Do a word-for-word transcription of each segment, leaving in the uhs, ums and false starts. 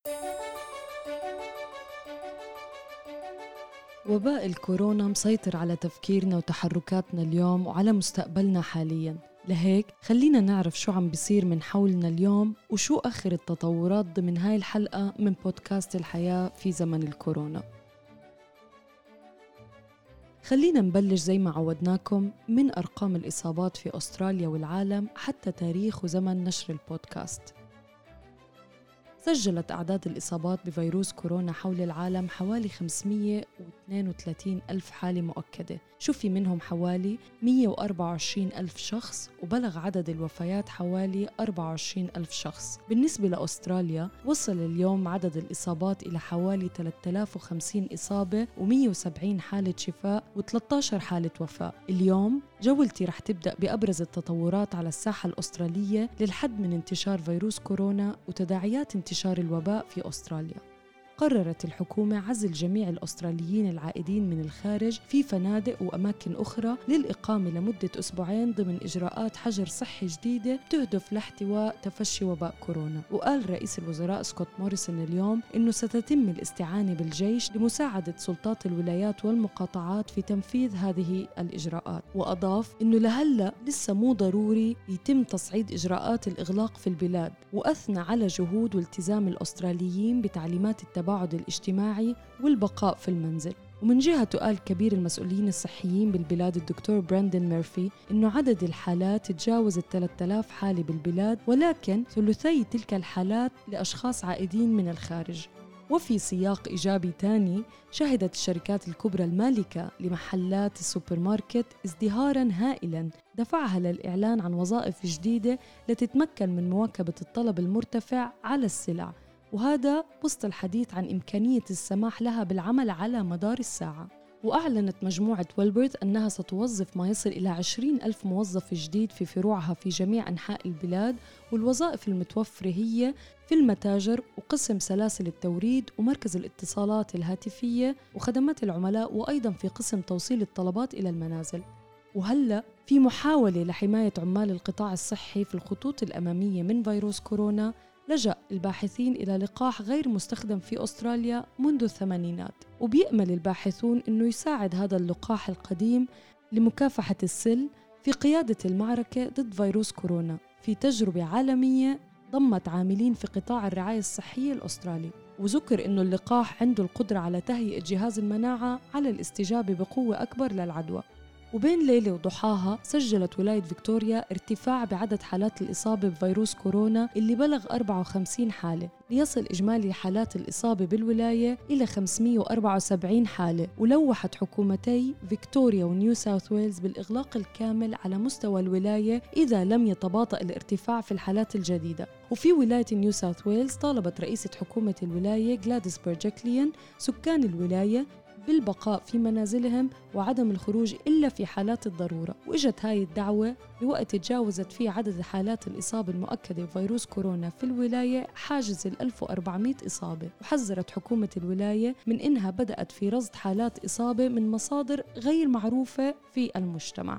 وباء الكورونا مسيطر على تفكيرنا وتحركاتنا اليوم وعلى مستقبلنا حالياً. لهيك خلينا نعرف شو عم بيصير من حولنا اليوم وشو آخر التطورات ضمن هاي الحلقة من بودكاست الحياة في زمن الكورونا. خلينا نبلش زي ما عودناكم من أرقام الإصابات في أستراليا والعالم حتى تاريخ وزمن نشر البودكاست. سجلت أعداد الإصابات بفيروس كورونا حول العالم حوالي خمسمية واثنين وثلاثين ألف حالة مؤكدة، شو في منهم حوالي مية وأربعة وعشرين ألف شخص، وبلغ عدد الوفيات حوالي أربعة وعشرين ألف شخص. بالنسبة لأستراليا وصل اليوم عدد الإصابات إلى حوالي ثلاثة آلاف وخمسين إصابة ومية وسبعين حالة شفاء وثلاثة عشر حالة وفاة. اليوم جولتي رح تبدأ بأبرز التطورات على الساحة الأسترالية للحد من انتشار فيروس كورونا وتداعيات انتشار الوباء في أستراليا. قررت الحكومة عزل جميع الأستراليين العائدين من الخارج في فنادق وأماكن أخرى للإقامة لمدة أسبوعين ضمن إجراءات حجر صحي جديدة تهدف لاحتواء تفشي وباء كورونا. وقال رئيس الوزراء سكوت موريسون اليوم إنه ستتم الاستعانة بالجيش لمساعدة سلطات الولايات والمقاطعات في تنفيذ هذه الإجراءات. وأضاف إنه لهلأ لسه مو ضروري يتم تصعيد إجراءات الإغلاق في البلاد، وأثنى على جهود والتزام الأستراليين بتعليمات التباعد الاجتماعي والبقاء في المنزل. ومن جهته قال كبير المسؤولين الصحيين بالبلاد الدكتور براندن ميرفي إنه عدد الحالات تجاوز الثلاثة آلاف حالة بالبلاد، ولكن ثلثي تلك الحالات لأشخاص عائدين من الخارج. وفي سياق إيجابي تاني، شهدت الشركات الكبرى المالكة لمحلات السوبر ماركت ازدهاراً هائلاً دفعها للإعلان عن وظائف جديدة لتتمكن من مواكبة الطلب المرتفع على السلع، وهذا وسط الحديث عن إمكانية السماح لها بالعمل على مدار الساعة. وأعلنت مجموعة ويلبرث أنها ستوظف ما يصل إلى عشرين ألف موظف جديد في فروعها في جميع أنحاء البلاد، والوظائف المتوفرة هي في المتاجر وقسم سلاسل التوريد ومركز الاتصالات الهاتفية وخدمات العملاء، وأيضاً في قسم توصيل الطلبات إلى المنازل. وهلأ في محاولة لحماية عمال القطاع الصحي في الخطوط الأمامية من فيروس كورونا، لجأ الباحثين إلى لقاح غير مستخدم في أستراليا منذ الثمانينات، وبيأمل الباحثون أنه يساعد هذا اللقاح القديم لمكافحة السل في قيادة المعركة ضد فيروس كورونا في تجربة عالمية ضمت عاملين في قطاع الرعاية الصحية الأسترالي. وذكر أنه اللقاح عنده القدرة على تهيئة جهاز المناعة على الاستجابة بقوة أكبر للعدوى. وبين ليلة وضحاها سجلت ولاية فيكتوريا ارتفاع بعدد حالات الإصابة بفيروس كورونا اللي بلغ أربعة وخمسين حالة، ليصل إجمالي حالات الإصابة بالولاية إلى خمسمية وأربعة وسبعين حالة. ولوحت حكومتي فيكتوريا ونيو ساوث ويلز بالإغلاق الكامل على مستوى الولاية إذا لم يتباطأ الارتفاع في الحالات الجديدة. وفي ولاية نيو ساوث ويلز طالبت رئيسة حكومة الولاية غلاديس بيرجكليان سكان الولاية بالبقاء في منازلهم وعدم الخروج إلا في حالات الضرورة. وإجت هاي الدعوة بوقت تجاوزت فيه عدد حالات الإصابة المؤكدة بفيروس كورونا في الولاية حاجز الألف وأربعمية إصابة. وحذرت حكومة الولاية من إنها بدأت في رصد حالات إصابة من مصادر غير معروفة في المجتمع.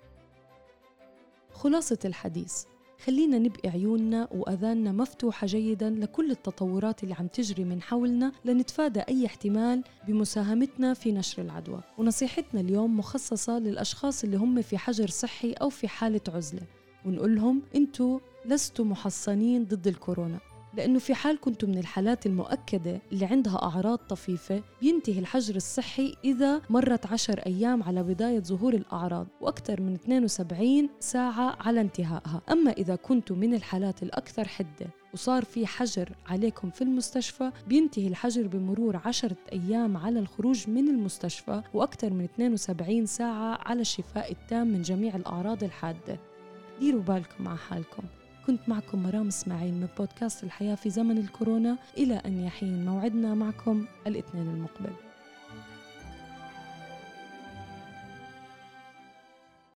خلاصة الحديث، خلينا نبقي عيوننا وأذاننا مفتوحة جيداً لكل التطورات اللي عم تجري من حولنا لنتفادى أي احتمال بمساهمتنا في نشر العدوى. ونصيحتنا اليوم مخصصة للأشخاص اللي هم في حجر صحي أو في حالة عزلة، ونقول لهم أنتوا لستوا محصنين ضد الكورونا، لأنه في حال كنتم من الحالات المؤكدة اللي عندها أعراض طفيفة بينتهي الحجر الصحي إذا مرت عشر أيام على بداية ظهور الأعراض وأكثر من اثنين وسبعين ساعة على انتهائها. أما إذا كنتم من الحالات الأكثر حدة وصار في حجر عليكم في المستشفى بينتهي الحجر بمرور عشرة أيام على الخروج من المستشفى وأكثر من اثنين وسبعين ساعة على الشفاء التام من جميع الأعراض الحادة. ديروا بالكم مع حالكم. كنت معكم مرام اسماعيل من بودكاست الحياة في زمن الكورونا، إلى أن يحين موعدنا معكم الاثنين المقبل.